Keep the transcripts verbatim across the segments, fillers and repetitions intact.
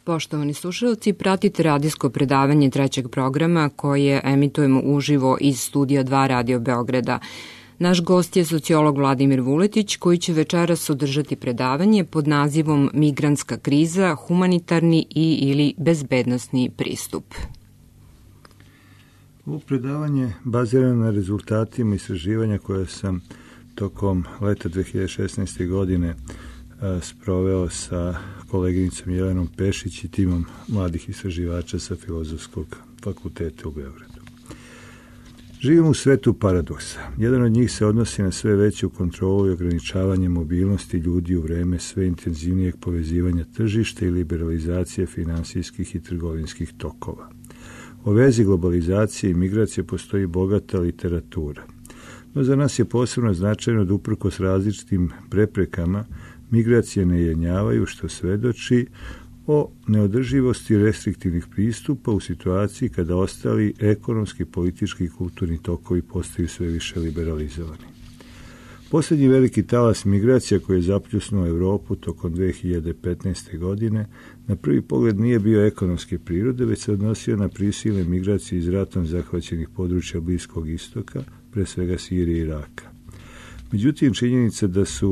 Poštovani slušalci, pratite radijsko predavanje trećeg programa koje emitujemo uživo iz Studija dva Radio Beograda. Naš gost je sociolog Vladimir Vuletić koji će večeras održati predavanje pod nazivom Migrantska kriza, humanitarni i ili bezbednosni pristup. Ovo predavanje bazirano na rezultatima istraživanja koje sam tokom leta dve hiljade šesnaeste. godine sproveo sa koleginicom Jelenom Pešić i timom mladih istraživača sa Filozofskog fakulteta u Beogradu. Živimo u svetu paradoksa. Jedan od njih se odnosi na sve veću kontrolu i ograničavanje mobilnosti ljudi u vreme sve intenzivnijeg povezivanja tržišta i liberalizacije finansijskih i trgovinskih tokova. O vezi globalizacije i migracije postoji bogata literatura. No za nas je posebno značajno da uprkos različitim preprekama migracije ne jenjavaju, što svedoči o neodrživosti restriktivnih pristupa u situaciji kada ostali ekonomski, politički i kulturni tokovi postaju sve više liberalizovani. Poslednji veliki talas migracija koji je zapljusnuo Evropu tokom dve hiljade petnaeste. godine na prvi pogled nije bio ekonomske prirode, već se odnosio na prisilne migracije iz ratom zahvaćenih područja Bliskog istoka, pre svega Sirije i Iraka. Međutim, činjenica da su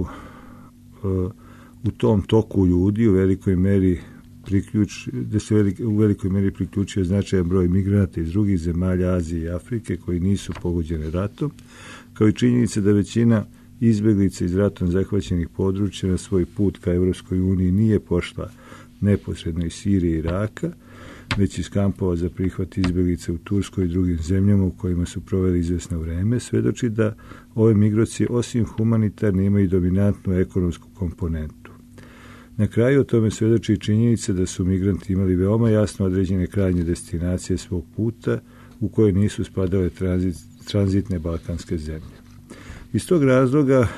uh, u tom toku ljudi u velikoj meri priključ, da se velik, u velikoj meri priključio značajan broj migranata iz drugih zemalja Azije i Afrike koji nisu pogođene ratom, kao i činjenica da većina izbeglica iz ratom zahvaćenih područja na svoj put ka Evropskoj uniji nije pošla neposredno iz Sirije i Iraka, već iz kampova za prihvat izbeglica u Turskoj i drugim zemljama u kojima su proveli izvesno vreme, svedoči da ove migracije osim humanitarne imaju dominantnu ekonomsku komponentu. Na kraju o tome svedoči i činjenica da su migranti imali veoma jasno određene krajnje destinacije svog puta u koje nisu spadale tranzit, tranzitne balkanske zemlje. Iz tog razloga e,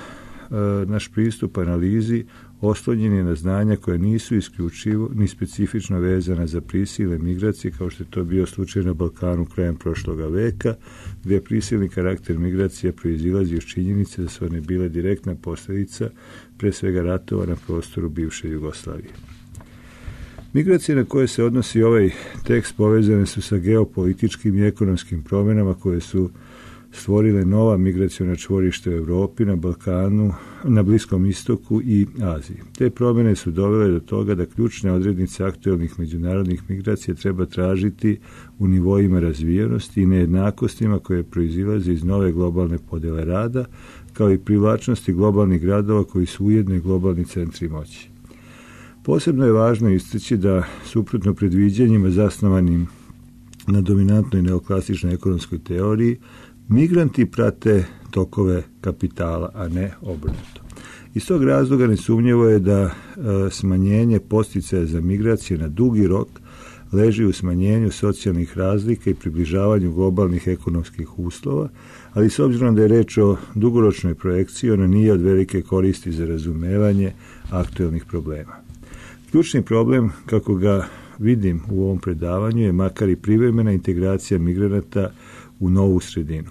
naš pristup analizi oslonjen je na znanja koja nisu isključivo ni specifično vezana za prisilne migracije, kao što je to bio slučaj na Balkanu krajem prošloga veka, gdje prisilni karakter migracije proizilazi iz činjenice da su one bile direktna posljedica pre svega ratova na prostoru bivše Jugoslavije. Migracije na koje se odnosi ovaj tekst povezane su sa geopolitičkim i ekonomskim promjenama koje su stvorile nova migraciona čvorište u Evropi, na Balkanu, na Bliskom istoku i Aziji. Te promjene su dovele do toga da ključne odrednice aktuelnih međunarodnih migracija treba tražiti u nivoima razvijenosti i nejednakostima koje proizilaze iz nove globalne podele rada, kao i privlačnosti globalnih gradova koji su ujedno i globalni centri moći. Posebno je važno istaći da, suprotno predviđanjima zasnovanim na dominantnoj neoklasičnoj ekonomskoj teoriji, migranti prate tokove kapitala, a ne obrnuto. Iz tog razloga nesumnjivo je da e, smanjenje podsticaja za migracije na dugi rok leži u smanjenju socijalnih razlika i približavanju globalnih ekonomskih uslova, ali s obzirom da je reč o dugoročnoj projekciji, ona nije od velike koristi za razumevanje aktuelnih problema. Ključni problem, kako ga vidim u ovom predavanju, je makar i privremena integracija migranata u novu sredinu.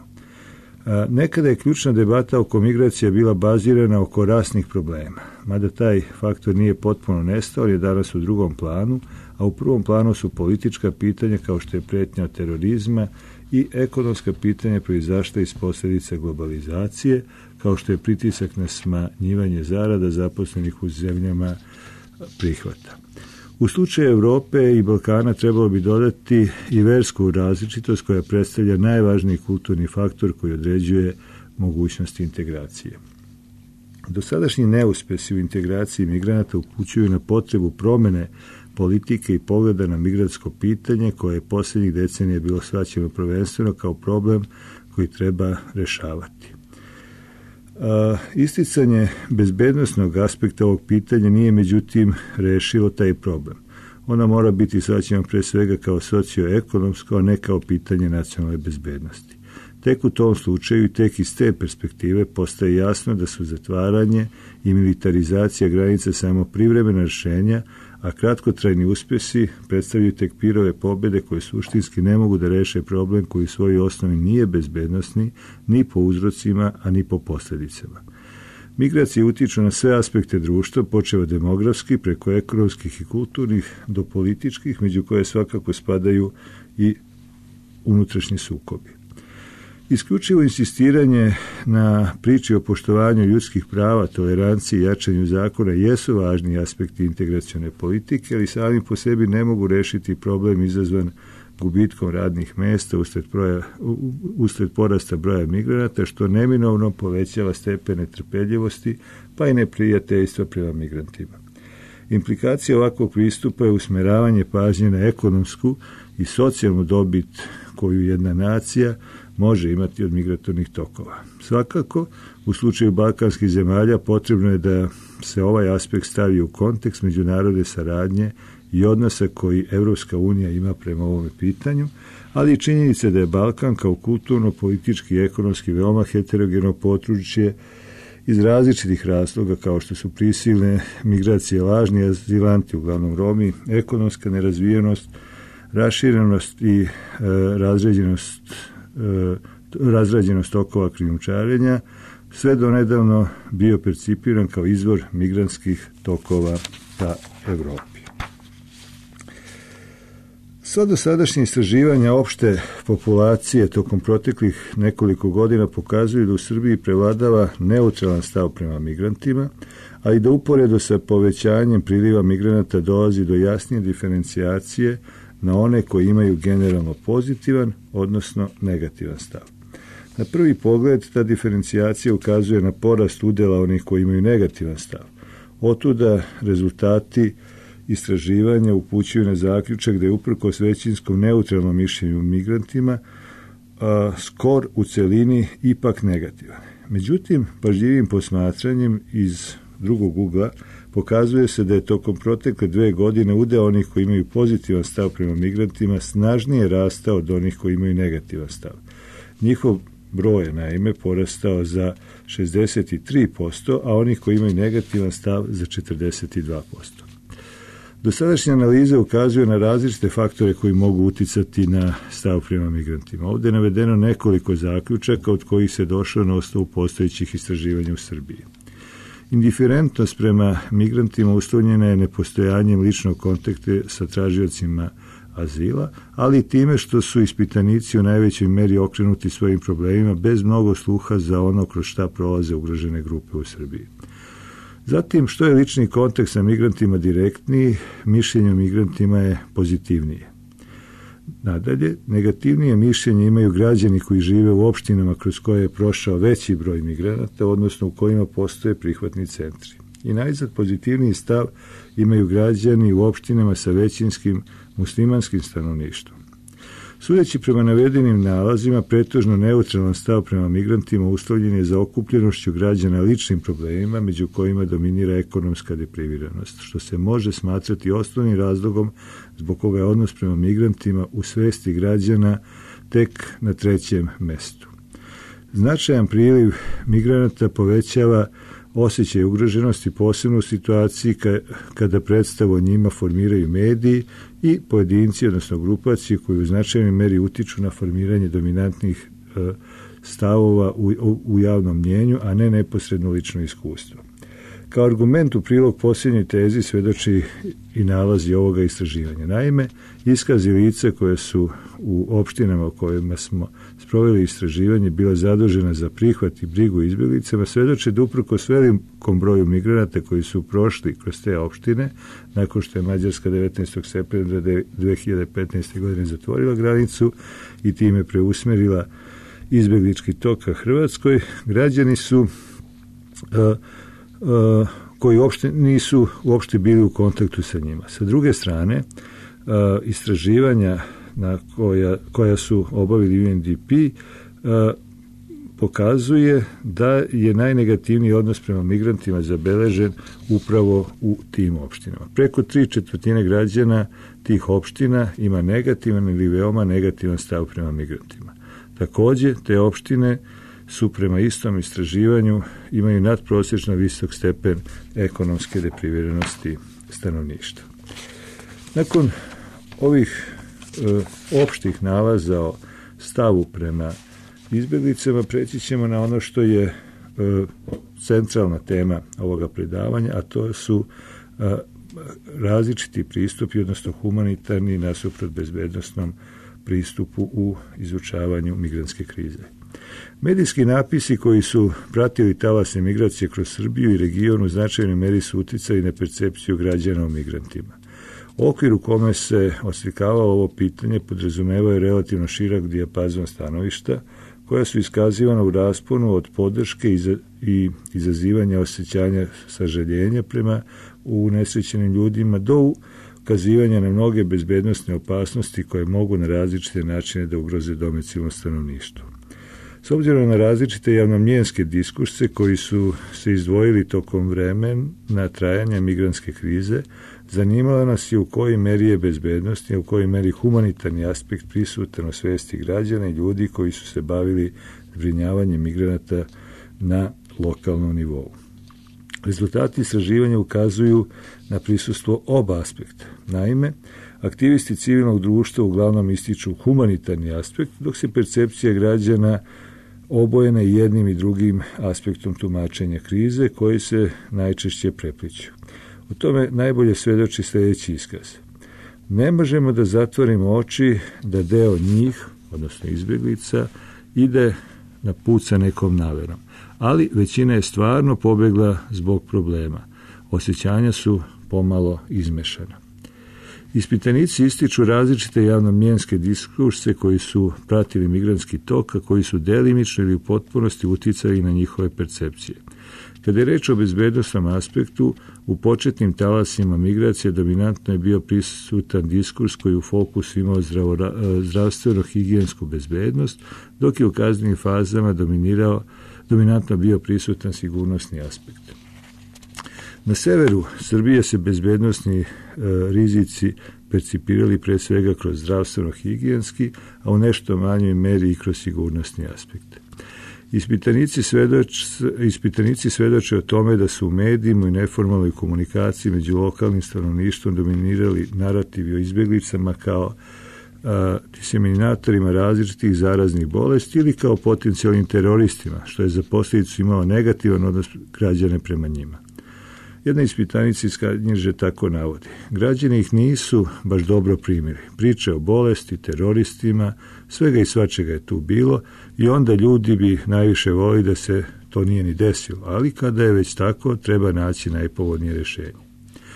A, nekada je ključna debata oko migracija bila bazirana oko rasnih problema, mada taj faktor nije potpuno nestao, je danas u drugom planu, a u prvom planu su politička pitanja kao što je pretnja terorizma i ekonomska pitanja proizašla iz posljedica globalizacije, kao što je pritisak na smanjivanje zarada zaposlenih u zemljama prihvata. U slučaju Evrope i Balkana trebalo bi dodati i versku različitost koja predstavlja najvažniji kulturni faktor koji određuje mogućnosti integracije. Dosadašnji neuspjesi u integraciji migranata upućuju na potrebu promjene politike i pogleda na migrantsko pitanje koje je posljednjih decenija bilo shvaćeno prvenstveno kao problem koji treba rešavati. A, isticanje bezbednosnog aspekta ovog pitanja nije međutim rešilo taj problem. Ona mora biti shvaćena pre svega kao socioekonomsko, a ne kao pitanje nacionalne bezbednosti. Tek u tom slučaju i tek iz te perspektive postaje jasno da su zatvaranje i militarizacija granica samo privremena rješenja, a kratkotrajni uspjesi predstavljaju tek pirove pobjede koje suštinski ne mogu da reše problem koji u svojoj osnovi nije bezbednosni ni po uzrocima, a ni po posljedicama. Migracije utiču na sve aspekte društva, počev od demografskih, preko ekonomskih i kulturnih do političkih, među koje svakako spadaju i unutrašnji sukobi. Isključivo insistiranje na priči o poštovanju ljudskih prava, toleranciji i jačanju zakona jesu važni aspekti integracione politike, ali sami po sebi ne mogu rešiti problem izazvan gubitkom radnih mesta usred, broja, usred porasta broja migranata, što neminovno povećava stepen netrpeljivosti pa i neprijateljstva prema migrantima. Implikacija ovakvog pristupa je usmeravanje pažnje na ekonomsku i socijalnu dobit koju jedna nacija može imati od migratornih tokova. Svakako, u slučaju balkanskih zemalja potrebno je da se ovaj aspekt stavi u kontekst međunarodne saradnje i odnosa koji Evropska unija ima prema ovome pitanju, ali i činjenica da je Balkan kao kulturno, politički i ekonomski veoma heterogeno područje iz različitih razloga kao što su prisilne migracije, lažni azilanti, uglavnom Romi, ekonomska nerazvijenost, raširenost i e, razređenost, e, razrađenost tokova krijumčarenja, sve do nedavno bio percipiran kao izvor migrantskih tokova ka Evropi. Sva dosadašnje istraživanja opšte populacije tokom proteklih nekoliko godina pokazuju da u Srbiji prevladava neutralan stav prema migrantima, a i da uporedo sa povećanjem priliva migranata dolazi do jasnije diferencijacije na one koji imaju generalno pozitivan, odnosno negativan stav. Na prvi pogled ta diferencijacija ukazuje na porast udela onih koji imaju negativan stav. Otuda rezultati istraživanja upućuju na zaključak da je uprkos većinskom neutralnom mišljenju migrantima a, skor u celini ipak negativan. Međutim, pažljivim posmatranjem iz drugog ugla pokazuje se da je tokom protekle dve godine udeo onih koji imaju pozitivan stav prema migrantima snažnije rastao od onih koji imaju negativan stav. Njihov broj je naime porastao za šezdeset tri posto, a onih koji imaju negativan stav za četrdeset dva posto. Dosadašnje analize ukazuju na različite faktore koji mogu uticati na stav prema migrantima. Ovdje je navedeno nekoliko zaključaka od kojih se došlo na osnovu postojećih istraživanja u Srbiji. Indiferentnost prema migrantima uslovljena je nepostojanjem ličnog kontakta sa tražiocima azila, ali i time što su ispitanici u najvećoj meri okrenuti svojim problemima bez mnogo sluha za ono kroz šta prolaze ugrožene grupe u Srbiji. Zatim, što je lični kontakt sa migrantima direktniji, mišljenje o migrantima je pozitivnije. Nadalje, negativnije mišljenje imaju građani koji žive u opštinama kroz koje je prošao veći broj migranata, odnosno u kojima postoje prihvatni centri. I najzad pozitivniji stav imaju građani u opštinama sa većinskim muslimanskim stanovništvom. Sudeći prema navedenim nalazima, pretežno neutralan stav prema migrantima uslovljen je za okupljenošću građana ličnim problemima, među kojima dominira ekonomska depriviranost, što se može smatrati osnovnim razlogom zbog koga je odnos prema migrantima u svesti građana tek na trećem mestu. Značajan priliv migranata povećava osjećaj ugroženosti, posebno u situaciji kada predstavu o njima formiraju mediji i pojedinci, odnosno grupacije koji u značajnoj meri utiču na formiranje dominantnih stavova u, u javnom mnjenju, a ne neposredno lično iskustvo. Kao argument u prilog posljednjoj tezi svedoči i nalazi ovoga istraživanja. Naime, iskazi lica koje su u opštinama u kojima smo sproveli istraživanje bila zadužena za prihvat i brigu izbjeglicama svedoče da uprkos velikom broju migranata koji su prošli kroz te opštine, nakon što je Mađarska devetnaestog septembra dve hiljade petnaeste. godine zatvorila granicu i time preusmerila izbjeglički tok ka Hrvatskoj, građani su uh, Uh, koji uopšte nisu uopšte bili u kontaktu sa njima. Sa druge strane, uh, istraživanja na koja, koja su obavili U N D P uh, pokazuje da je najnegativniji odnos prema migrantima zabeležen upravo u tim opštinama. Preko tri četvrtine građana tih opština ima negativan ili veoma negativan stav prema migrantima. Takođe, te opštine su prema istom istraživanju imaju nadprosječno visok stepen ekonomske depriviranosti stanovništva. Nakon ovih e, opštih nalaza o stavu prema izbjeglicama preći ćemo na ono što je e, centralna tema ovoga predavanja, a to su e, različiti pristupi, odnosno humanitarni nasuprot bezbednosnom pristupu u izučavanju migrantske krize. Medijski napisi koji su pratili talasne migracije kroz Srbiju i region u značajnoj meri su uticali na percepciju građana o migrantima. Okvir u kome se oslikavalo ovo pitanje podrazumevao je relativno širok dijapazon stanovišta koja su iskazivana u rasponu od podrške i izazivanja osjećanja sažaljenja prema unesrećenim ljudima do ukazivanja na mnoge bezbednosne opasnosti koje mogu na različite načine da ugroze domicilno stanovništvo. S obzirom na različite javnomnjenjske diskurse koji su se izdvojili tokom vremena trajanja migrantske krize, zanimala nas je u kojoj meri je bezbednost i u kojoj meri humanitarni aspekt prisutan u svesti građana i ljudi koji su se bavili zbrinjavanjem migranata na lokalnom nivou. Rezultati istraživanja ukazuju na prisustvo oba aspekta. Naime, aktivisti civilnog društva uglavnom ističu humanitarni aspekt, dok se percepcija građana obojena jednim i drugim aspektom tumačenja krize koji se najčešće prepliću. O tome najbolje svedoči sljedeći iskaz. Ne možemo da zatvorimo oči da deo njih, odnosno izbjeglica, ide na put sa nekom naverom, ali većina je stvarno pobegla zbog problema. Osjećanja su pomalo izmešana. Ispitanici ističu različite javnomnjenjske diskurse koji su pratili migrantski tok, a koji su delimično ili u potpunosti uticali na njihove percepcije. Kada je reč o bezbednosnom aspektu, u početnim talasima migracije dominantno je bio prisutan diskurs koji u fokusu imao zdravstveno-higijensku bezbednost, dok je u kaznenim fazama dominirao, dominantno bio prisutan sigurnosni aspekt. Na severu Srbije se bezbednosni e, rizici percipirali pre svega kroz zdravstveno-higijenski, a u nešto manjoj meri i kroz sigurnosni aspekt. Ispitanici, svedoč, ispitanici svedoče o tome da su u medijima i neformalnoj komunikaciji među lokalnim stanovništvom dominirali narativi o izbjeglicama kao a, diseminatorima različitih zaraznih bolesti ili kao potencijalnim teroristima, što je za posljedicu imalo negativan odnos građane prema njima. Jedna ispitanica iz Kanjiže tako navodi. Građani ih nisu baš dobro primili. Priče o bolesti, teroristima, svega i svačega je tu bilo i onda ljudi bi najviše volili da se to nije ni desilo, ali kada je već tako, treba naći najpovoljnije rješenje.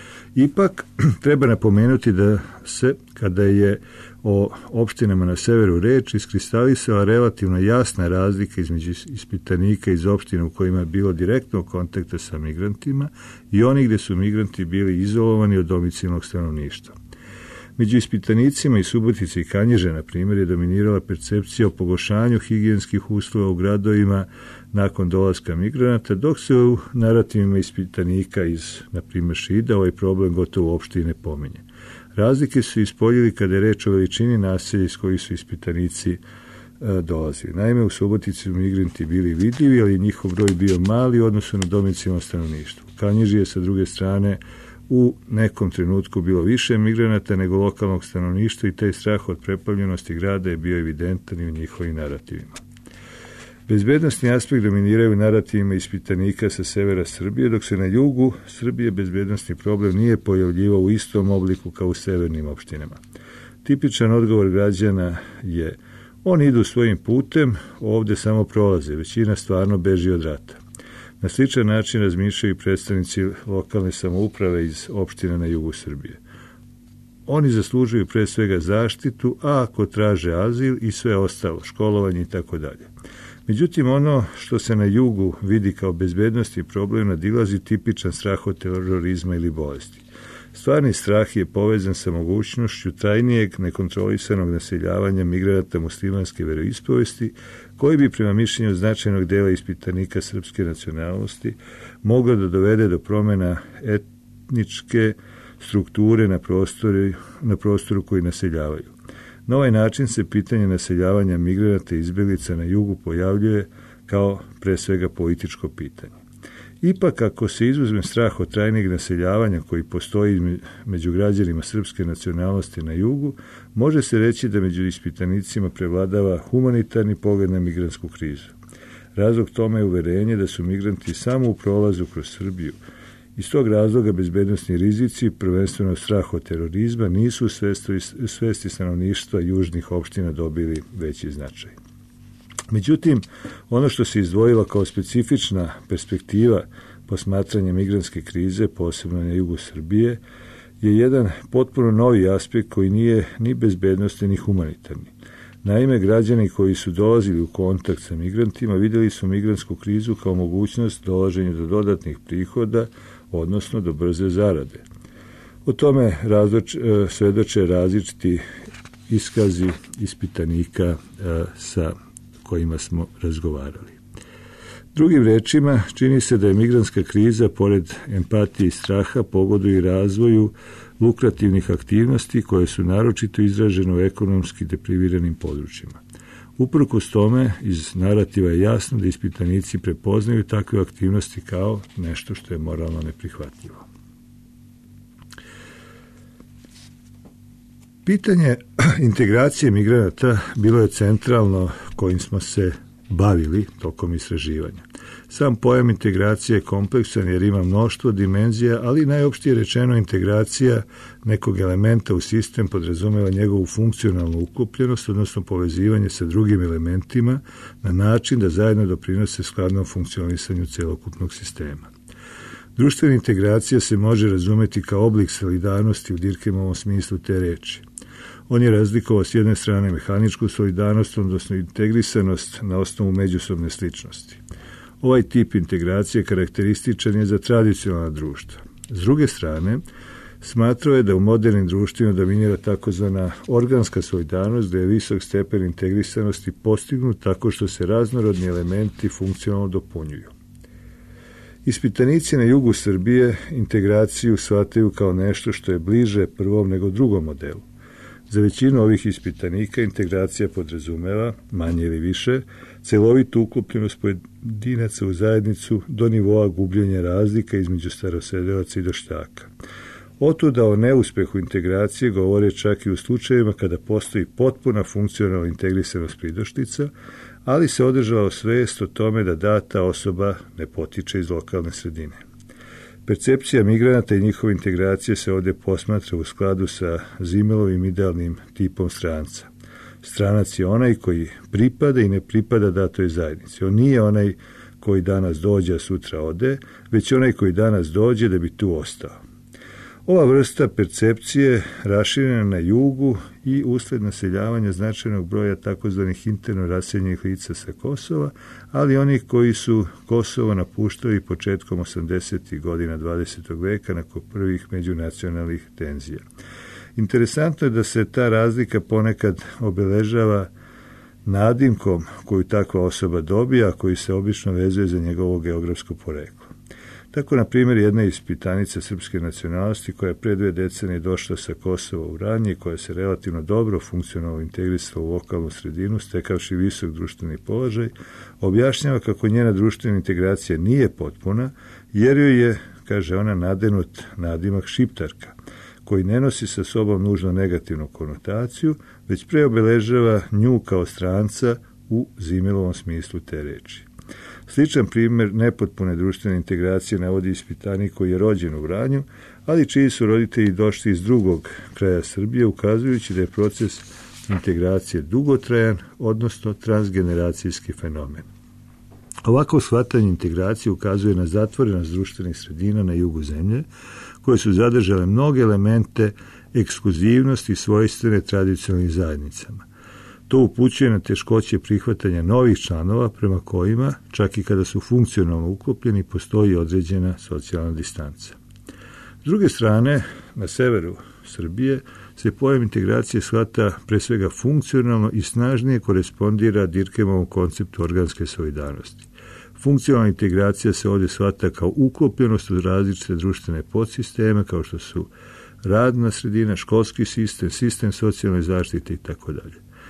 Ipak, treba napomenuti da se, kada je o opštinama na severu reč, iskristalisala relativno jasna razlika između ispitanika iz opština u kojima je bilo direktnog kontakta sa migrantima i onih gdje su migranti bili izolovani od domicilnog stanovništva. Među ispitanicima iz Subotice i Kanjiže, na primjer, je dominirala percepcija o pogoršanju higijenskih uslova u gradovima nakon dolaska migranata, dok se u narativima ispitanika iz, na primjer, Šida ovaj problem gotovo uopšte i ne pominje. Razlike su ispoljili kada je reč o veličini naselja iz kojih su ispitanici e, dolazili. Naime, u Subotici su migranti bili vidljivi, ali njihov broj bio mali u odnosu na domicilno stanovništvo. U Kanjiži je sa druge strane u nekom trenutku bilo više migranata nego lokalnog stanovništva i taj strah od preplavljenosti grada je bio evidentan i u njihovim narativima. Bezbednosni aspekt dominiraju narativima ispitanika sa severa Srbije, dok se na jugu Srbije bezbednosni problem nije pojavljivao u istom obliku kao u severnim opštinama. Tipičan odgovor građana je: oni idu svojim putem, ovde samo prolaze, većina stvarno beži od rata. Na sličan način razmišljaju predstavnici lokalne samouprave iz opština na jugu Srbije. Oni zaslužuju pre svega zaštitu, a ako traže azil i sve ostalo, školovanje i tako dalje. Međutim, ono što se na jugu vidi kao bezbednosti problem nadilazi tipičan strah od terorizma ili bolesti. Stvarni strah je povezan sa mogućnošću trajnijeg nekontrolisanog naseljavanja migranata muslimanske veroispovesti, koji bi prema mišljenju značajnog dela ispitanika srpske nacionalnosti moglo da dovede do promjena etničke strukture na prostoru, na prostoru koji naseljavaju. Na ovaj način se pitanje naseljavanja migranata i izbjeglica na jugu pojavljuje kao pre svega političko pitanje. Ipak, ako se izuzme strah od trajnijeg naseljavanja koji postoji među građanima srpske nacionalnosti na jugu, može se reći da među ispitanicima prevladava humanitarni pogled na migrantsku krizu. Razlog tome je uverenje da su migranti samo u prolazu kroz Srbiju. Iz tog razloga bezbednosni rizici, prvenstveno strah od terorizma, nisu u svesti stanovništva južnih opština dobili veći značaj. Međutim, ono što se izdvojilo kao specifična perspektiva posmatranja migrantske krize, posebno na jugu Srbije, je jedan potpuno novi aspekt koji nije ni bezbednosni ni humanitarni. Naime, građani koji su dolazili u kontakt sa migrantima vidjeli su migrantsku krizu kao mogućnost dolaženja do dodatnih prihoda, odnosno do brze zarade. O tome razloč, svedoče različiti iskazi ispitanika sa kojima smo razgovarali. Drugim rečima, čini se da je migrantska kriza, pored empatije i straha, pogoduje i razvoju lukrativnih aktivnosti koje su naročito izražene u ekonomski depriviranim područjima. Uprkos tome, iz narativa je jasno da ispitanici prepoznaju takve aktivnosti kao nešto što je moralno neprihvatljivo. Pitanje integracije migranata bilo je centralno kojim smo se bavili tokom istraživanja. Sam pojam integracije je kompleksan jer ima mnoštvo dimenzija, ali najopštije rečeno integracija nekog elementa u sistem podrazumeva njegovu funkcionalnu uklopljenost, odnosno povezivanje sa drugim elementima na način da zajedno doprinose skladnom funkcionisanju celokupnog sistema. Društvena integracija se može razumeti kao oblik solidarnosti u Dirkhemovom smislu te reči. On je razlikovao s jedne strane mehaničku solidarnost, odnosno integrisanost na osnovu međusobne sličnosti. Ovaj tip integracije karakterističan je za tradicionalna društva. S druge strane, smatrao je da u modernim društvima dominira takozvana organska solidarnost, gde je visok stepen integrisanosti postignut tako što se raznorodni elementi funkcionalno dopunjuju. Ispitanici na jugu Srbije integraciju shvataju kao nešto što je bliže prvom nego drugom modelu. Za većinu ovih ispitanika integracija podrazumeva, manje ili više, celovitu uklopljenost pojedinaca u zajednicu do nivoa gubljenja razlika između starosedilaca i doštaka. Otuda o neuspehu integracije govore čak i u slučajevima kada postoji potpuna funkcionalna integrisanost pridoštica, ali se održava svest o tome da data osoba ne potiče iz lokalne sredine. Percepcija migranata i njihove integracije se ovdje posmatra u skladu sa Zimelovim idealnim tipom stranca. Stranac je onaj koji pripada i ne pripada datoj zajednici. On nije onaj koji danas dođe, a sutra ode, već onaj koji danas dođe da bi tu ostao. Ova vrsta percepcije raširena na jugu i usled naseljavanja značajnog broja takozvanih interno raseljenih lica sa Kosova, ali onih koji su Kosovo napuštali početkom osamdesetih godina dvadesetog veka nakon prvih međunacionalnih tenzija. Interesantno je da se ta razlika ponekad obeležava nadimkom koju takva osoba dobija, a koji se obično vezuje za njegovo geografsko poreklo. Tako, na primjer, jedna ispitanica srpske nacionalnosti koja je pre dve decenije došla sa Kosova u Vranje i koja se relativno dobro funkcionalno integrisala u lokalnu sredinu, stekavši visok društveni položaj, objašnjava kako njena društvena integracija nije potpuna, jer joj je, kaže ona, nadenut nadimak šiptarka, koji ne nosi sa sobom nužno negativnu konotaciju, već preobeležava nju kao stranca u Zimelovom smislu te reči. Sličan primjer nepotpune društvene integracije navodi ispitanik koji je rođen u Vranju, ali čiji su roditelji došli iz drugog kraja Srbije, ukazujući da je proces integracije dugotrajan, odnosno transgeneracijski fenomen. Ovako shvatanje integracije ukazuje na zatvorenost društvenih sredina na jugu zemlje, koje su zadržale mnoge elemente ekskluzivnosti svojstvene tradicionalnim zajednicama. To upućuje na teškoće prihvatanja novih članova prema kojima, čak i kada su funkcionalno uklopljeni, postoji određena socijalna distanca. S druge strane, na severu Srbije se pojam integracije shvata pre svega funkcionalno i snažnije korespondira Dirkhemovom konceptu organske solidarnosti. Funkcionalna integracija se ovdje shvata kao uklopljenost u različite društvene podsisteme, kao što su radna sredina, školski sistem, sistem socijalne zaštite itd.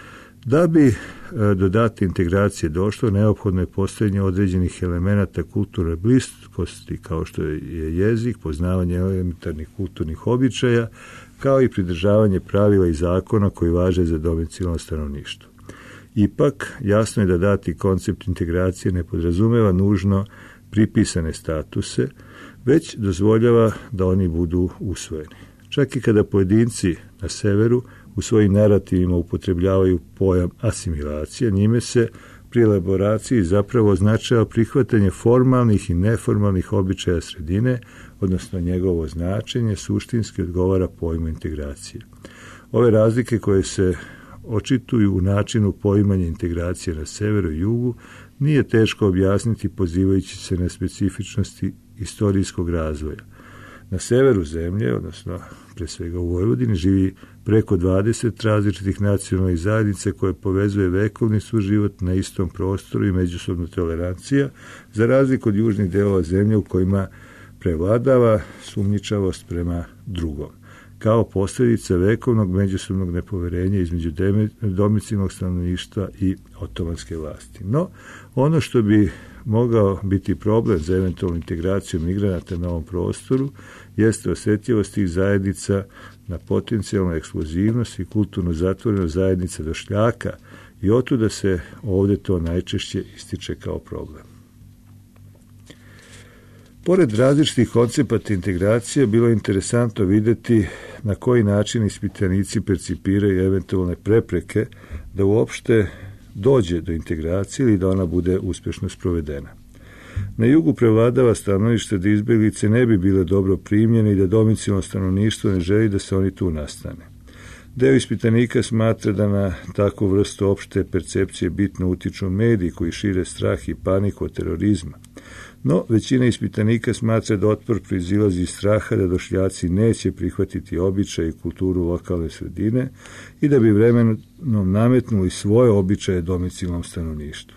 Da bi do date integracije došlo, neophodno je postojanje određenih elemenata kulturne bliskosti, kao što je jezik, poznavanje elementarnih kulturnih običaja, kao i pridržavanje pravila i zakona koji važe za domicilno stanovništvo. Ipak, jasno je da dati koncept integracije ne podrazumeva nužno pripisane statuse, već dozvoljava da oni budu usvojeni. Čak i kada pojedinci na severu u svojim narativima upotrebljavaju pojam asimilacije, njime se pri elaboraciji zapravo označava prihvatanje formalnih i neformalnih običaja sredine, odnosno njegovo značenje suštinski odgovara pojmu integracije. Ove razlike koje se očituju u načinu poimanja integracije na severu i jugu nije teško objasniti pozivajući se na specifičnosti istorijskog razvoja. Na severu zemlje, odnosno pre svega u Vojvodini, živi preko dvadeset različitih nacionalnih zajednica koje povezuje vekovni suživot na istom prostoru i međusobna tolerancija, za razliku od južnih delova zemlje u kojima prevladava sumnjičavost prema drugom, kao posljedica vekovnog međusobnog nepoverenja između domicilnog stanovništva i otomanske vlasti. No, ono što bi mogao biti problem za eventualnu integraciju migranata na ovom prostoru jeste osjetljivost tih zajednica na potencijalnu ekskluzivnost i kulturnu zatvorenost zajednica došljaka i otuda se ovdje to najčešće ističe kao problem. Pored različitih koncepata integracije, bilo je interesantno vidjeti na koji način ispitanici percipiraju eventualne prepreke da uopšte dođe do integracije ili da ona bude uspješno sprovedena. Na jugu prevladava stanovište da izbjeglice ne bi bile dobro primljene i da domicilno stanovništvo ne želi da se oni tu nastane. Deo ispitanika smatra da na takvu vrstu opšte percepcije bitno utiču mediji koji šire strah i paniku od terorizma. No, većina ispitanika smatra da otpor proizilazi iz straha da došljaci neće prihvatiti običaj i kulturu lokalne sredine i da bi vremenom nametnuli svoje običaje domicilnom stanovništvu.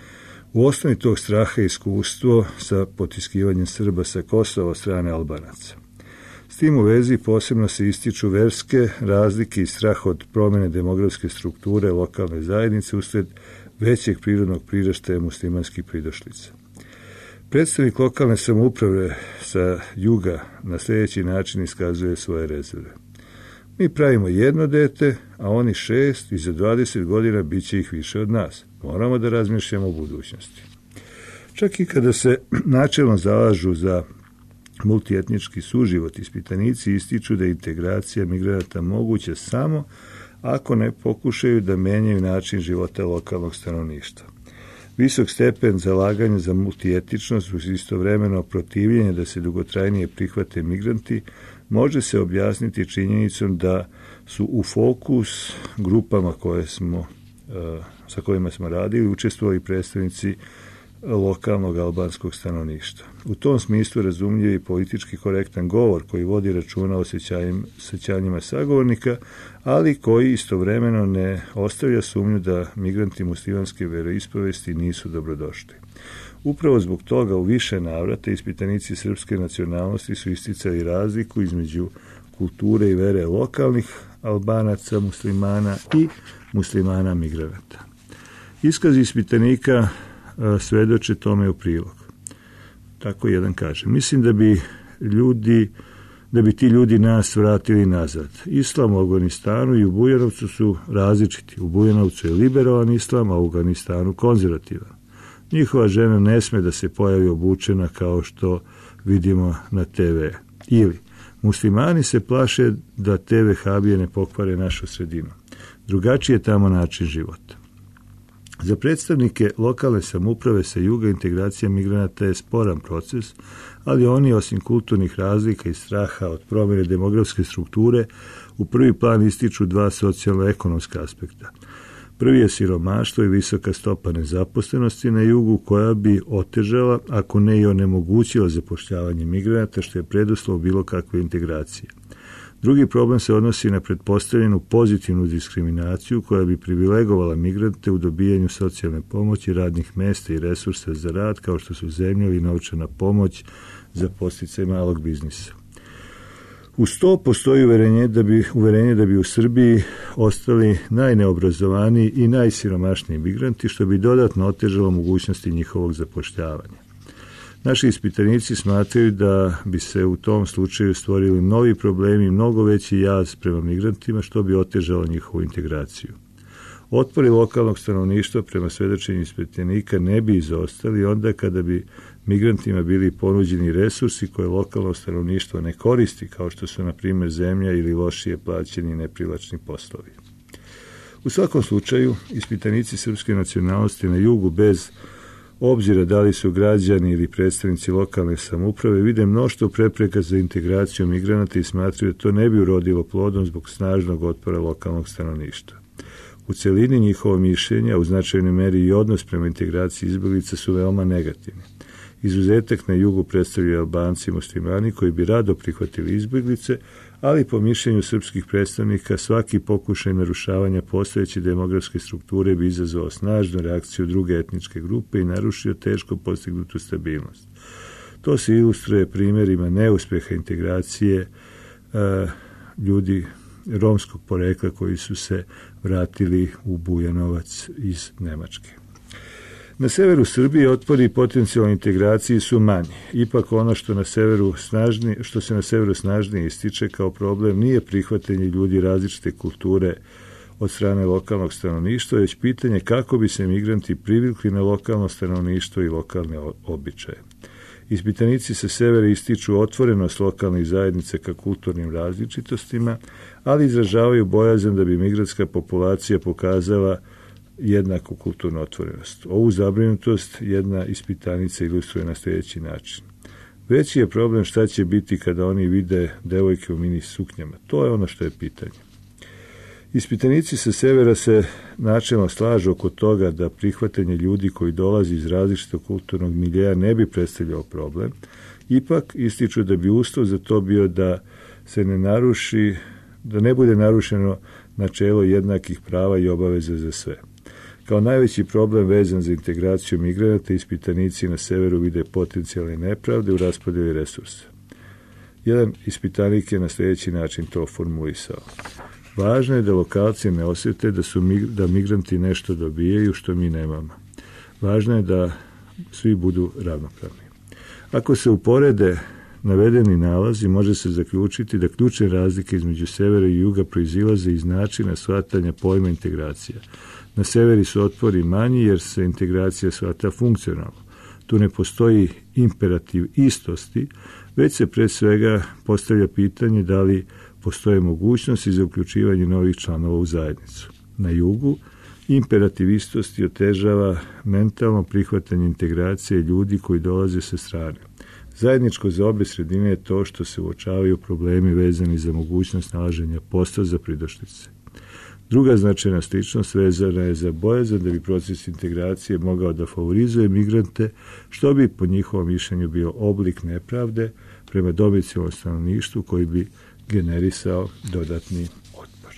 U osnovi tog straha je iskustvo sa potiskivanjem Srba sa Kosova od strane Albanaca. S tim u vezi posebno se ističu verske razlike i strah od promjene demografske strukture lokalne zajednice usled većeg prirodnog priraštaja muslimanskih pridošlica. Predstavnik lokalne samouprave sa juga na sljedeći način iskazuje svoje rezerve. Mi pravimo jedno dete, a oni šest i za dvadeset godina bit će ih više od nas. Moramo da razmišljamo o budućnosti. Čak i kada se načelno zalažu za multietnički suživot, ispitanici ističu da je integracija migranata moguća samo ako ne pokušaju da menjaju način života lokalnog stanovništva. Visok stepen zalaganja za multietičnost uz istovremeno protivljenje da se dugotrajnije prihvate migranti može se objasniti činjenicom da su u fokus grupama koje smo, sa kojima smo radili učestvovali predstavnici lokalnog albanskog stanovništva. U tom smislu razumljiv i politički korektan govor koji vodi računa o osjećanjima sagovornika, ali koji istovremeno ne ostavlja sumnju da migranti muslimanske veroispovesti nisu dobrodošli. Upravo zbog toga u više navrata ispitanici srpske nacionalnosti su isticali razliku između kulture i vere lokalnih Albanaca, muslimana i muslimana migranata. Iskaz ispitanika svedoče tome u prilog. Tako jedan kaže. Mislim da bi ljudi, da bi ti ljudi nas vratili nazad. Islam u Afganistanu i u Bujanovcu su različiti. U Bujanovcu je liberalan islam, a u Afganistanu konzervativan. Njihova žena ne sme da se pojavi obučena kao što vidimo na te ve. Ili, muslimani se plaše da te vehabije ne pokvare našu sredinu. Drugačiji je tamo način života. Za predstavnike lokalne samouprave sa juga integracija migranata je sporan proces, ali oni osim kulturnih razlika i straha od promjene demografske strukture u prvi plan ističu dva socijalno-ekonomska aspekta. Prvi je siromaštvo i visoka stopa nezaposlenosti na jugu koja bi otežala, ako ne i onemogućila zapošljavanje migranata, što je preduslov bilo kakve integracije. Drugi problem se odnosi na pretpostavljenu pozitivnu diskriminaciju koja bi privilegovala migrante u dobijanju socijalne pomoći, radnih mjesta i resursa za rad, kao što su zemlja ili novčana pomoć za podsticaj malog biznisa. Uz to postoji uverenje da bi, uverenje da bi u Srbiji ostali najneobrazovaniji i najsiromašniji migranti, što bi dodatno otežalo mogućnosti njihovog zapošljavanja. Naši ispitanici smatraju da bi se u tom slučaju stvorili novi problemi i mnogo veći jaz prema migrantima, što bi otežalo njihovu integraciju. Otpori lokalnog stanovništva prema svedočenju ispitanika ne bi izostali onda kada bi migrantima bili ponuđeni resursi koje lokalno stanovništvo ne koristi, kao što su, na primjer, zemlja ili lošije plaćeni neprivlačni poslovi. U svakom slučaju, ispitanici srpske nacionalnosti na jugu, bez obzira da li su građani ili predstavnici lokalne samouprave, vide mnoštvo prepreka za integraciju migranata i smatraju da to ne bi urodilo plodom zbog snažnog otpora lokalnog stanovništva. U celini njihova mišljenja, u značajnoj meri i odnos prema integraciji izbeglica su veoma negativni. Izuzetak na jugu predstavljaju Albanci i muslimani koji bi rado prihvatili izbeglice, ali po mišljenju srpskih predstavnika svaki pokušaj narušavanja postojeće demografske strukture bi izazvao snažnu reakciju druge etničke grupe i narušio teško postignutu stabilnost. To se ilustruje primjerima neuspeha integracije a, ljudi romskog porekla koji su se vratili u Bujanovac iz Nemačke. Na severu Srbije otpori potencijalne integracije su manji. Ipak ono što, na severu snažni, što se na severu snažnije ističe kao problem nije prihvatanje ljudi različite kulture od strane lokalnog stanovništva, već pitanje kako bi se migranti privikli na lokalno stanovništvo i lokalne običaje. Ispitanici sa severa ističu otvorenost lokalnih zajednica ka kulturnim različitostima, ali izražavaju bojazan da bi migrantska populacija pokazala jednaku kulturnu otvorenost. Ovu zabrinutost jedna ispitanica ilustruje na sljedeći način. Veći je problem šta će biti kada oni vide devojke u mini suknjama. To je ono što je pitanje. Ispitanici sa severa se načelno slažu oko toga da prihvatanje ljudi koji dolazi iz različitog kulturnog miljeja ne bi predstavljao problem. Ipak ističu da bi uslov za to bio da se ne naruši, da ne bude narušeno načelo jednakih prava i obaveza za sve. Kao najveći problem vezan za integraciju migranata, ispitanici na severu vide potencijalne nepravde u raspodjeli resursa. Jedan ispitanik je na sljedeći način to formulisao. Važno je da lokalci ne osjete da, su, da migranti nešto dobijaju što mi nemamo. Važno je da svi budu ravnopravni. Ako se uporede navedeni nalazi, može se zaključiti da ključne razlike između severa i juga proizilaze iz načina shvatanja pojma integracija. Na severi su otpori manji jer se integracija shvata funkcionalno. Tu ne postoji imperativ istosti, već se pre svega postavlja pitanje da li postoje mogućnosti za uključivanje novih članova u zajednicu. Na jugu imperativ istosti otežava mentalno prihvatanje integracije ljudi koji dolaze sa strane. Zajedničko za obe sredine je to što se uočavaju problemi vezani za mogućnost nalaženja posla za pridošlice. Druga značajna sličnost vezana je za bojazan da bi proces integracije mogao da favorizuje migrante, što bi po njihovom mišljenju bio oblik nepravde prema domicilnom stanovništvu koji bi generisao dodatni otpor.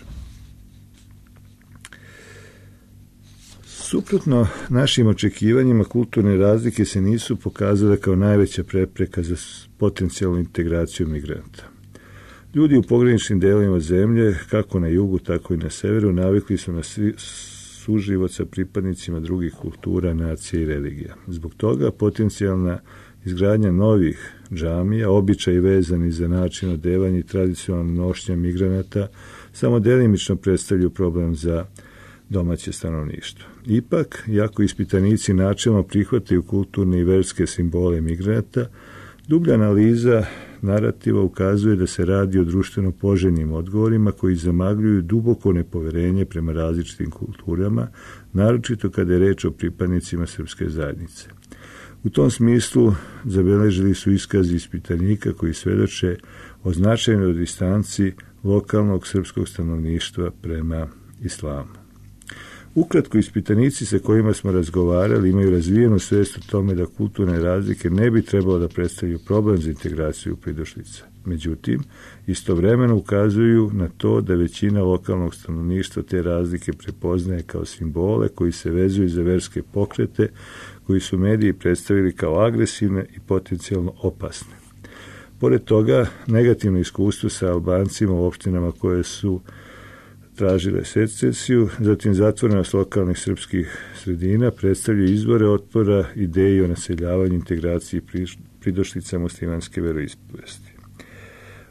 Suprotno našim očekivanjima, kulturne razlike se nisu pokazale kao najveća prepreka za potencijalnu integraciju migranta. Ljudi u pograničnim delovima zemlje, kako na jugu, tako i na severu, navikli su na suživot sa pripadnicima drugih kultura, nacija i religija. Zbog toga potencijalna izgradnja novih džamija, običaji vezani za način odevanja i tradicionalna nošnja migranata samo delimično predstavljaju problem za domaće stanovništvo. Ipak, iako ispitanici načelno prihvataju kulturne i verske simbole migranata, dublja analiza narativa ukazuje da se radi o društveno poželjnim odgovorima koji zamagljuju duboko nepoverenje prema različitim kulturama, naročito kada je reč o pripadnicima srpske zajednice. U tom smislu zabeležili su iskazi ispitanika koji svedoče o značajnoj distanci lokalnog srpskog stanovništva prema islamu. Ukratko, ispitanici sa kojima smo razgovarali imaju razvijenu svest o tome da kulturne razlike ne bi trebalo da predstavljaju problem za integraciju pridošlica. Međutim, istovremeno ukazuju na to da većina lokalnog stanovništva te razlike prepoznaje kao simbole koji se vezuju za verske pokrete koji su mediji predstavili kao agresivne i potencijalno opasne. Pored toga, negativno iskustvo sa Albancima u opštinama koje su tražile secesiju, zatim zatvorenost lokalnih srpskih sredina predstavljaju izvore otpora ideji o naseljavanju, integraciji pridošlica muslimanske veroispovesti.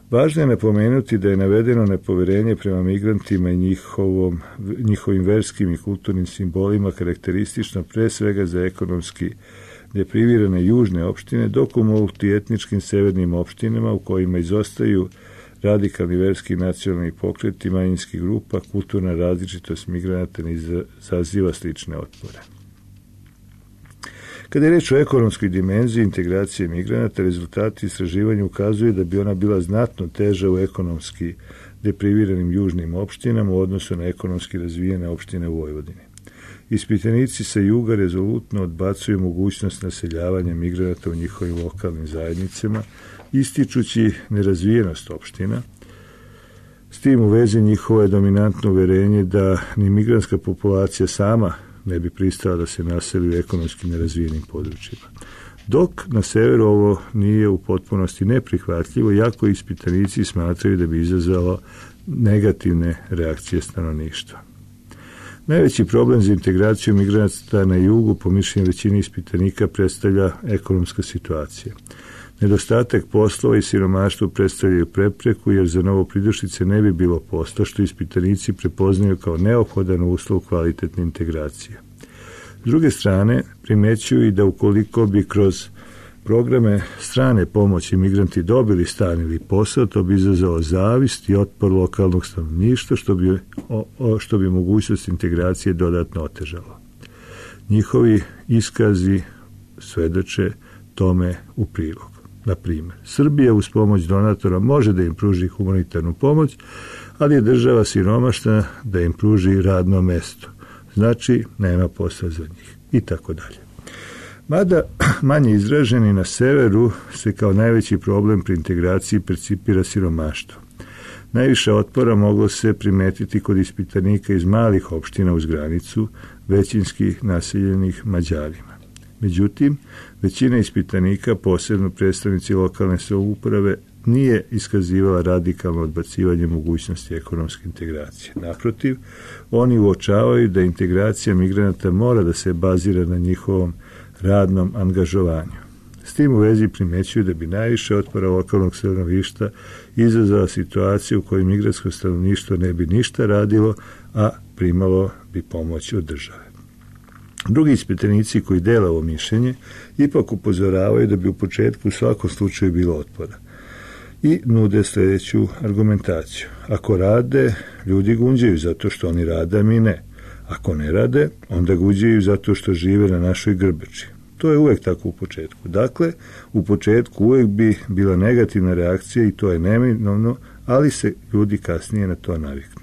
Važno je napomenuti da je navedeno nepoverenje prema migrantima i njihovom, njihovim verskim i kulturnim simbolima karakteristično pre svega za ekonomski deprivirane južne opštine, dok u multietničkim severnim opštinama u kojima izostaju radikalni verski i nacionalni pokreti manjinskih grupa, kulturna različitost migranata ne izaziva slične otpore. Kada je reč o ekonomskoj dimenziji integracije migranata, rezultati istraživanja ukazuju da bi ona bila znatno teža u ekonomski depriviranim južnim opštinama u odnosu na ekonomski razvijene opštine u Vojvodini. Ispitanici sa juga rezolutno odbacuju mogućnost naseljavanja migranata u njihovim lokalnim zajednicama, ističući nerazvijenost opština. S tim u vezi njihovo je dominantno uverenje da ni migrantska populacija sama ne bi pristala da se naseli u ekonomski nerazvijenim područjima. Dok na severu ovo nije u potpunosti neprihvatljivo, jako ispitanici smatraju da bi izazvalo negativne reakcije stanovništva. Najveći problem za integraciju migranata na jugu, po mišljenju većine ispitanika, predstavlja ekonomska situacija. Nedostatak poslova i siromaštvo predstavljaju prepreku, jer za novopridošlice ne bi bilo posla, što ispitanici prepoznaju kao neophodan uslov kvalitetne integracije. S druge strane, primećuju i da ukoliko bi kroz programe strane pomoći migranti dobili stan ili posao, to bi izazvalo zavist i otpor lokalnog stanovništva, što bi, o, o, što bi mogućnost integracije dodatno otežalo. Njihovi iskazi svedoče tome u prilog. Na primjer, Srbija uz pomoć donatora može da im pruži humanitarnu pomoć, ali je država siromašna da im pruži radno mesto. Znači, nema posla za njih. I tako dalje. Mada manje izraženi na severu se kao najveći problem pri integraciji percipira siromaštvo. Najviše otpora moglo se primetiti kod ispitanika iz malih opština uz granicu, većinski naseljenih Mađarima. Međutim, većina ispitanika, posebno predstavnici lokalne samouprave, nije iskazivala radikalno odbacivanje mogućnosti ekonomske integracije. Naprotiv, oni uočavaju da integracija migranata mora da se bazira na njihovom radnom angažovanju. S tim u vezi primećuju da bi najviše otpora lokalnog stanovništva izazvala situaciju u kojoj migratsko stanovništvo ne bi ništa radilo, a primalo bi pomoć od države. Drugi ispitanici koji dele ovo mišljenje ipak upozoravaju da bi u početku u svakom slučaju bilo otpora i nude sljedeću argumentaciju. Ako rade, ljudi gunđaju zato što oni rade, a mi ne. Ako ne rade, onda gunđaju zato što žive na našoj grbači. To je uvek tako u početku. Dakle, u početku uvek bi bila negativna reakcija i to je neminovno, ali se ljudi kasnije na to naviknu.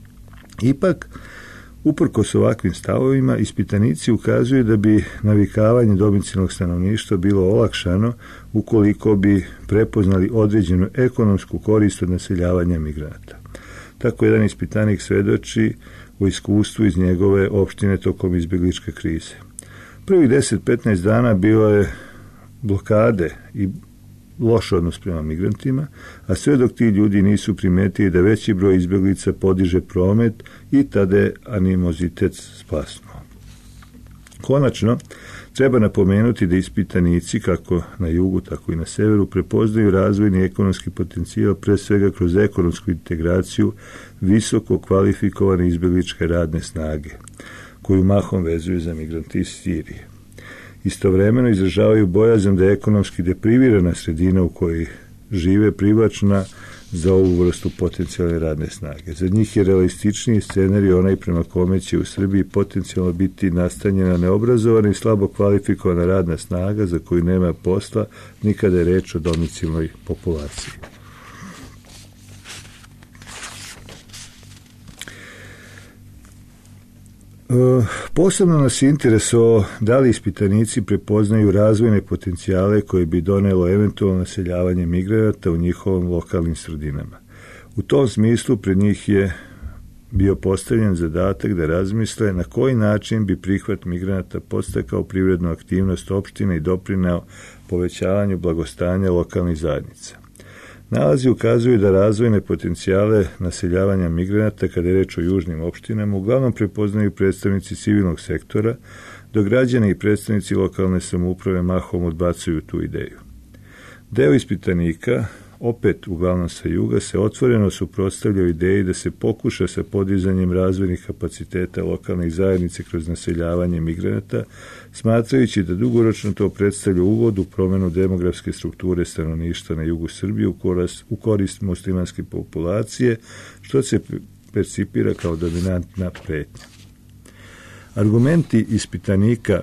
Ipak, uprkos ovakvim stavovima, ispitanici ukazuju da bi navikavanje domicilnog stanovništva bilo olakšano ukoliko bi prepoznali određenu ekonomsku korist od naseljavanja migranata. Tako jedan ispitanik svedoči o iskustvu iz njegove opštine tokom izbjegličke krize. Prvih deset do petnaest dana bilo je blokade i loš odnos prema migrantima, a sve dok ti ljudi nisu primetili da veći broj izbjeglica podiže promet i tada je animozitet splasnuo. Konačno, treba napomenuti da ispitanici, kako na jugu, tako i na severu, prepoznaju razvojni ekonomski potencijal pre svega kroz ekonomsku integraciju visoko kvalifikovane izbjegličke radne snage, koju mahom vezuju za migranti iz Sirije. Istovremeno izražavaju bojazan da je ekonomski deprivirana sredina u kojoj žive privlačna za ovu vrstu potencijalne radne snage. Za njih je realističniji scenarij onaj prema kome će u Srbiji potencijalno biti nastanjena neobrazovana i slabo kvalifikovana radna snaga za koju nema posla ni kada je reč o domicilnoj populaciji. Posebno nas interesuje da li ispitanici prepoznaju razvojne potencijale koje bi donelo eventualno naseljavanje migranata u njihovim lokalnim sredinama. U tom smislu pred njih je bio postavljen zadatak da razmisle na koji način bi prihvat migranata podstakao privrednu aktivnost opštine i doprineo povećavanju blagostanja lokalnih zajednica. Nalazi ukazuju da razvojne potencijale naseljavanja migranata, kada je reč o južnim opštinama, uglavnom prepoznaju predstavnici civilnog sektora, dok građani i predstavnici lokalne samouprave mahom odbacuju tu ideju. Deo ispitanika opet uglavnom sa juga, se otvoreno suprotstavljaju ideji da se pokuša sa podizanjem razvojnih kapaciteta lokalnih zajednice kroz naseljavanje migranata, smatrajući da dugoročno to predstavlja uvod u promenu demografske strukture stanovništva na jugu Srbije u korist muslimanske populacije, što se percipira kao dominantna pretnja. Argumenti ispitanika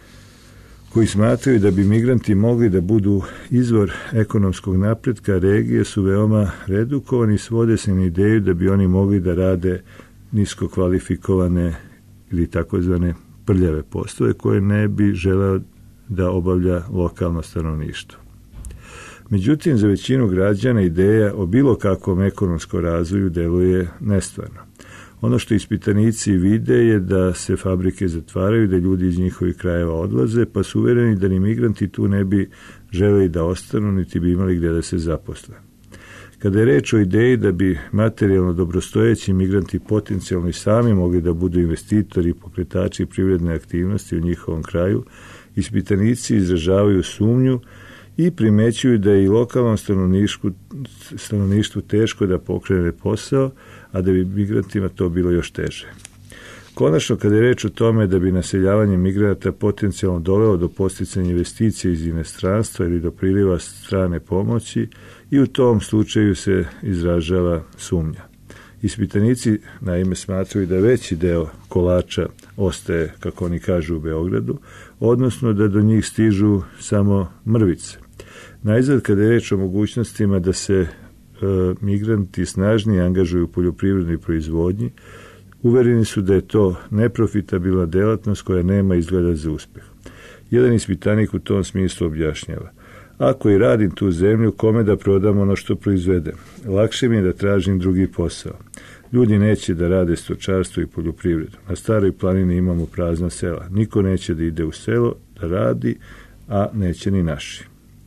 koji smatraju da bi migranti mogli da budu izvor ekonomskog napretka regije su veoma redukovani i svode se na ideju da bi oni mogli da rade nisko kvalifikovane ili takozvane prljave poslove koje ne bi želeo da obavlja lokalno stanovništvo. Međutim, za većinu građana ideja o bilo kakvom ekonomskom razvoju deluje nestvarno. Ono što ispitanici vide je da se fabrike zatvaraju, da ljudi iz njihovih krajeva odlaze, pa su uvereni da ni migranti tu ne bi želeli da ostanu, niti bi imali gde da se zaposle. Kada je reč o ideji da bi materijalno dobrostojeći migranti potencijalno i sami mogli da budu investitori i pokretači privredne aktivnosti u njihovom kraju, ispitanici izražavaju sumnju i primećuju da je i lokalnom stanovništvu, stanovništvu teško da pokrene posao, a da bi migrantima to bilo još teže. Konačno, kada je reč o tome da bi naseljavanje migranata potencijalno dovelo do posticanja investicija iz inostranstva ili do priliva strane pomoći, i u tom slučaju se izražava sumnja. Ispitanici naime smatraju da veći deo kolača ostaje, kako oni kažu, u Beogradu, odnosno da do njih stižu samo mrvice. Najzad, kada je reč o mogućnostima da se e, migranti snažnije angažuju u poljoprivrednoj proizvodnji, uvereni su da je to neprofitabilna delatnost koja nema izgleda za uspeh. Jedan ispitanik u tom smislu objašnjava: ako i radim tu zemlju, kome da prodam ono što proizvedem? Lakše mi je da tražim drugi posao. Ljudi neće da rade stočarstvo i poljoprivredu. Na Staroj planini imamo prazna sela. Niko neće da ide u selo da radi, a neće ni naši.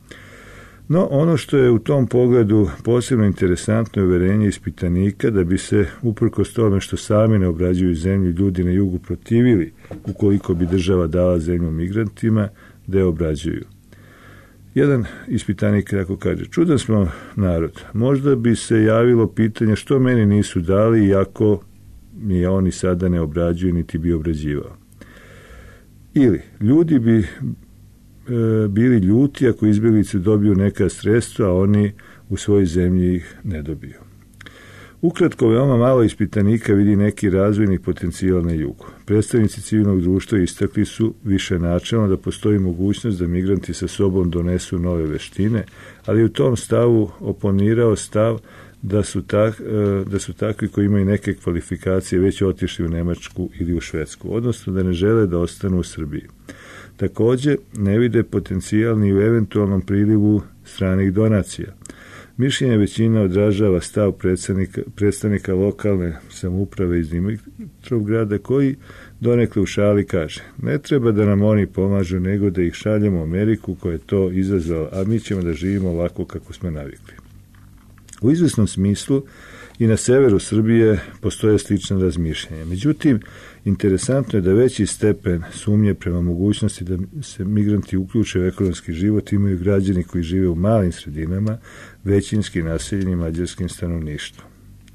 No, ono što je u tom pogledu posebno interesantno je uverenje ispitanika da bi se, uprkos tome što sami ne obrađuju zemlju, ljudi na jugu protivili ukoliko bi država dala zemlju migrantima da je obrađuju. Jedan ispitanik tako kaže: čudan smo narod, možda bi se javilo pitanje što meni nisu dali, iako mi je oni sada ne obrađuju niti bi obrađivao. Ili, ljudi bi e, bili ljuti ako izbjeglice dobiju neka sredstva, a oni u svojoj zemlji ih ne dobiju. Ukratko, veoma malo ispitanika vidi neki razvojni potencijal na jugu. Predstavnici civilnog društva istakli su više načelno da postoji mogućnost da migranti sa sobom donesu nove veštine, ali u tom stavu oponirao stav da su, tak, da su takvi koji imaju neke kvalifikacije već otišli u Nemačku ili u Švedsku, odnosno da ne žele da ostanu u Srbiji. Takođe, ne vide potencijal ni u eventualnom prilivu stranih donacija. Mišljenje većina odražava stav predstavnika, predstavnika lokalne samouprave iz Dimitrovgrada koji donekle u šali kaže: ne treba da nam oni pomažu, nego da ih šaljemo u Ameriku koja je to izazvala, a mi ćemo da živimo ovako kako smo navikli. U izvesnom smislu i na severu Srbije postoje slična razmišljanja. Međutim, interesantno je da veći stepen sumnje prema mogućnosti da se migranti uključe u ekonomski život imaju građani koji žive u malim sredinama, većinski naseljeni mađarskim stanovništvom.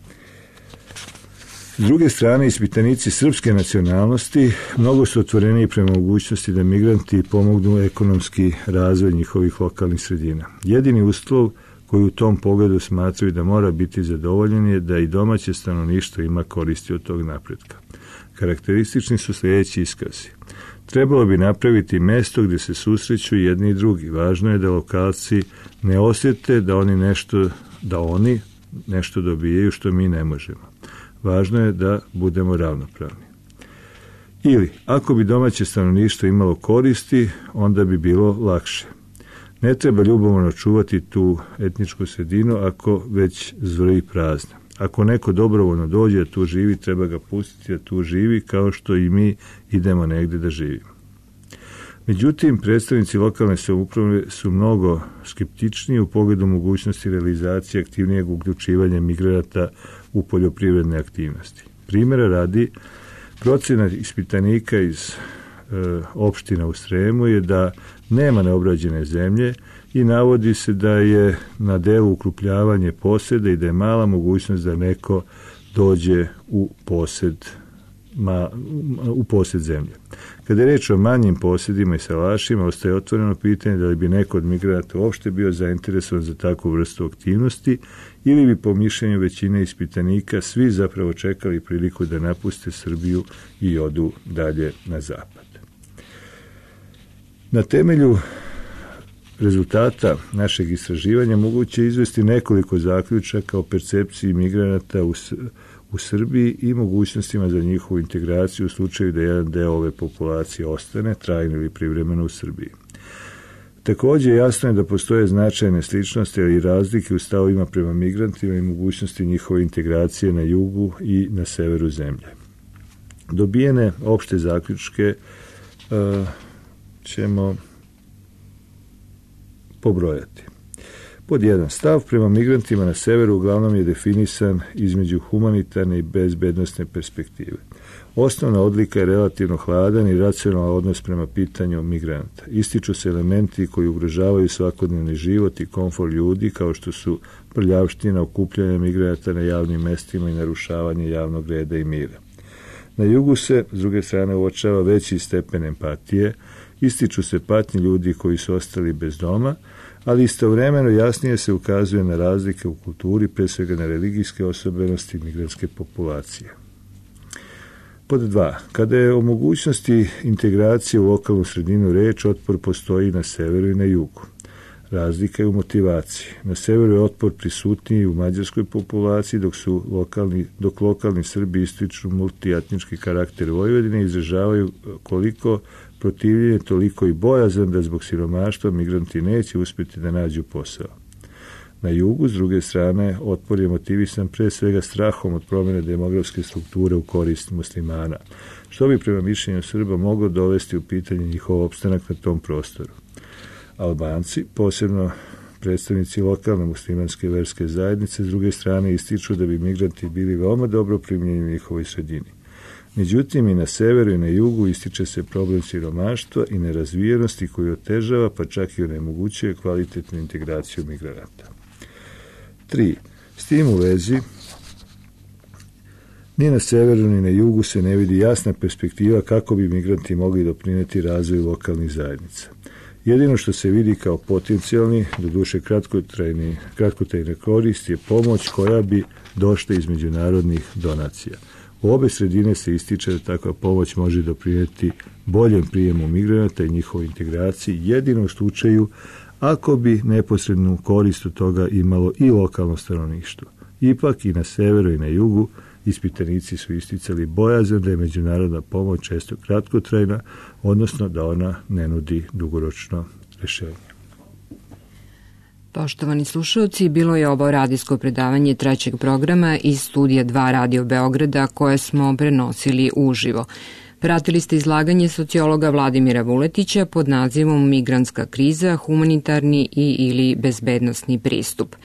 S druge strane, ispitanici srpske nacionalnosti mnogo su otvoreni prema mogućnosti da migranti pomognu ekonomski razvoj njihovih lokalnih sredina. Jedini uslov koji u tom pogledu smatraju da mora biti zadovoljen je da i domaće stanovništvo ima koristi od tog napretka. Karakteristični su sljedeći iskazi. Trebalo bi napraviti mesto gdje se susreću jedni i drugi. Važno je da lokalci ne osjete da oni nešto, da oni nešto dobijaju što mi ne možemo. Važno je da budemo ravnopravni. Ili, ako bi domaće stanovništvo imalo koristi, onda bi bilo lakše. Ne treba ljubomorno čuvati tu etničku sredinu ako već zvrji prazna. Ako neko dobrovoljno dođe da tu živi, treba ga pustiti da tu živi kao što i mi idemo negde da živimo. Međutim, predstavnici lokalne samouprave su mnogo skeptičniji u pogledu mogućnosti realizacije aktivnijeg uključivanja migranata u poljoprivredne aktivnosti. Primjera radi, procena ispitanika iz opština u Sremu je da nema neobrađene zemlje i navodi se da je na delu ukrupljavanje poseda i da je mala mogućnost da neko dođe u posed, ma, u posed zemlje. Kada je reč o manjim posedima i salašima, ostaje otvoreno pitanje da li bi neko od migranata uopšte bio zainteresovan za takvu vrstu aktivnosti ili bi po mišljenju većine ispitanika svi zapravo čekali priliku da napuste Srbiju i odu dalje na zapad. Na temelju rezultata našeg istraživanja moguće je izvesti nekoliko zaključaka o percepciji migranata u, u Srbiji i mogućnostima za njihovu integraciju u slučaju da jedan deo ove populacije ostane trajno ili privremeno u Srbiji. Također jasno je da postoje značajne sličnosti ali i razlike u stavovima prema migrantima i mogućnosti njihove integracije na jugu i na severu zemlje. Dobijene opšte zaključke uh, ćemo pobrojati. Pod jedan, stav prema migrantima na severu uglavnom je definisan između humanitarne i bezbednosne perspektive. Osnovna odlika je relativno hladan i racionalan odnos prema pitanju migranta. Ističu se elementi koji ugrožavaju svakodnevni život i komfor ljudi, kao što su prljavština, okupljanje migranata na javnim mestima i narušavanje javnog reda i mira. Na jugu se, s druge strane, uočava veći stepen empatije, ističu se patnje ljudi koji su ostali bez doma, ali istovremeno jasnije se ukazuje na razlike u kulturi, pre svega na religijske osobenosti migrantske populacije. Pod dva. Kada je o mogućnosti integracije u lokalnu sredinu reč, otpor postoji na severu i na jugu. Razlika je u motivaciji. Na severu je otpor prisutniji u mađarskoj populaciji, dok su lokalni, dok lokalni Srbi ističu multietnički karakter Vojvodine i izražavaju koliko protivljenje, toliko i bojazan da zbog siromaštva migranti neće uspjeti da nađu posao. Na jugu, s druge strane, otpor je motivisan pre svega strahom od promjene demografske strukture u korist muslimana, što bi prema mišljenju Srba moglo dovesti u pitanje njihov opstanak na tom prostoru. Albanci, posebno predstavnici lokalne muslimanske verske zajednice, s druge strane ističu da bi migranti bili veoma dobro primljeni u njihovoj sredini. Međutim, i na severu i na jugu ističe se problem siromaštva i nerazvijenosti koji otežava, pa čak i onemogućuje kvalitetnu integraciju migranata. tri. S tim u vezi, ni na severu ni na jugu se ne vidi jasna perspektiva kako bi migranti mogli doprinijeti razvoju lokalnih zajednica. Jedino što se vidi kao potencijalni, doduše kratkotrajni, kratkotrajna korist je pomoć koja bi došla iz međunarodnih donacija. U obe sredine se ističe da takva pomoć može doprinijeti boljem prijemu migranata i njihovoj integraciji, jedino u slučaju ako bi neposrednu korist od toga imalo i lokalno stanovništvo. Ipak i na severu i na jugu ispitanici su isticali bojazan da je međunarodna pomoć često kratkotrajna, odnosno da ona ne nudi dugoročno rješenje. Poštovani slušalci, bilo je ovo radijsko predavanje trećeg programa iz studija dva Radio Beograda koje smo prenosili uživo. Pratili ste izlaganje sociologa Vladimira Vuletića pod nazivom Migrantska kriza, humanitarni i ili bezbednosni pristup.